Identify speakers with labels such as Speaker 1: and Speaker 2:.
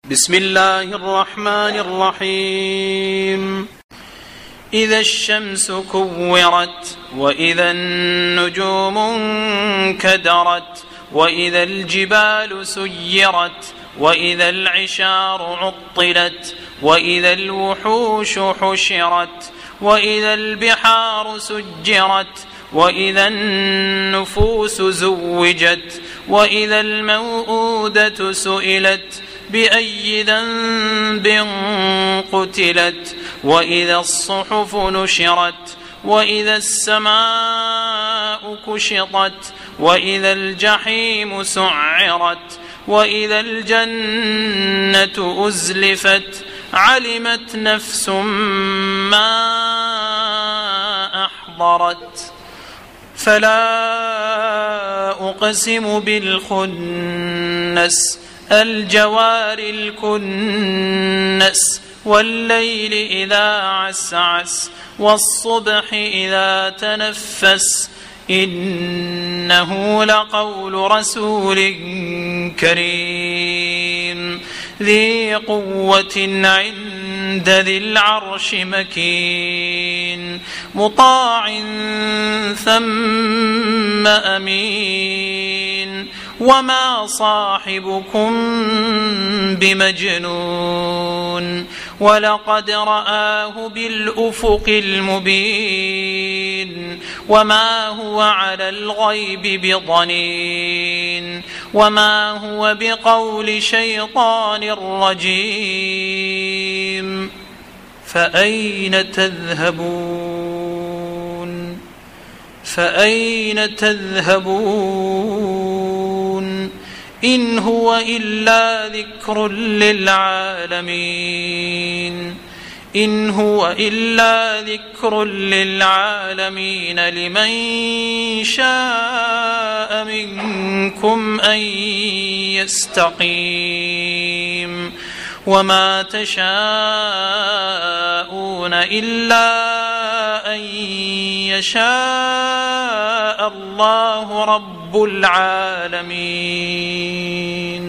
Speaker 1: بسم الله الرحمن الرحيم. إذا الشمس كورت وإذا النجوم انكدرت وإذا الجبال سيرت وإذا العشار عطلت وإذا الوحوش حشرت وإذا البحار سجرت وإذا النفوس زوجت وإذا الموءودة سئلت بأي ذنب قتلت وإذا الصحف نشرت وإذا السماء كشطت وإذا الجحيم سعرت وإذا الجنة أزلفت علمت نفس ما أحضرت. فلا أقسم بالخنس الجوار الكنس والليل إذا عسعس والصبح إذا تنفس إنه لقول رسول كريم ذي قوة عند ذي العرش مكين مطاع ثم أمين وما صاحبكم بمجنون ولقد رآه بالأفق المبين وما هو على الغيب بضنين وما هو بقول شيطان رجيم. فأين تذهبون فأين تذهبون إن هو إلا ذكر للعالمين إن هو إلا ذكر للعالمين لمن شاء منكم أن يستقيم وما تشاءون إلا أن يشاء الله رب العالمين.